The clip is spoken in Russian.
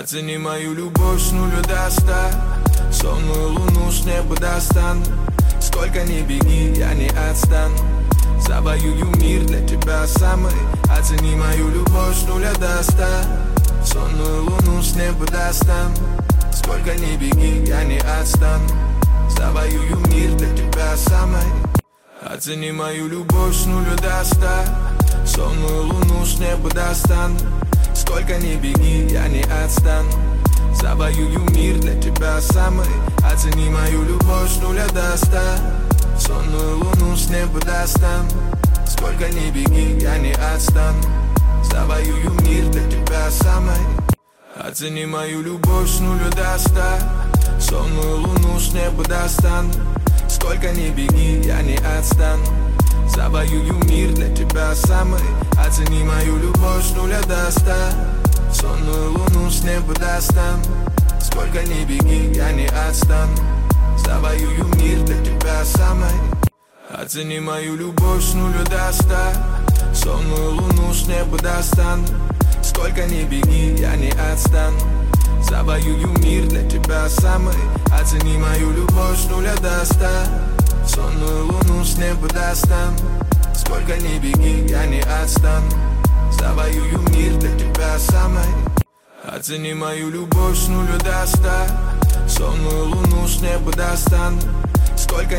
Оцени мою любовь с 0 до 100. Сонную луну с неба достану. Сколько ни беги, я не отстану. Завоюю мир для тебя самый. Оцени мою любовь с 0 до 100. Сонную луну с неба достану. Сколько ни беги, я не отстану. Завоюю мир для тебя самый. Оцени мою любовь с 0 до 100. Сонную луну с неба достану. Сколько ни беги, я не отстану. Завоюю мир для тебя самый. Оцени мою любовь с 0 до 100. Сонную луну с неба достану. Сколько ни беги, я не отстану. Завоюю мир для тебя самый. Оцени мою любовь с 0 до 100. Сонную луну с неба достану. Сколько ни беги, я не отстану. Завоюю мир для тебя самый. Оцени мою любовь с 0 до 100. Сонную луну с неба достану. Сколько ни беги, я не отстану. Завоюю мир для тебя самый. Оцени мою любовь с 0 до 100. Сонную луну с неба достану. Сколько ни беги, я не отстану. Завоюю мир для тебя самый. Оцени мою любовь с 0 до 100. Сонную луну с неба достану. Сколько ни беги, я не отстану. Завоюю мир для тебя самый. Оцени мою любовь с 0 до 100. Сонную луну с неба достану. Сколько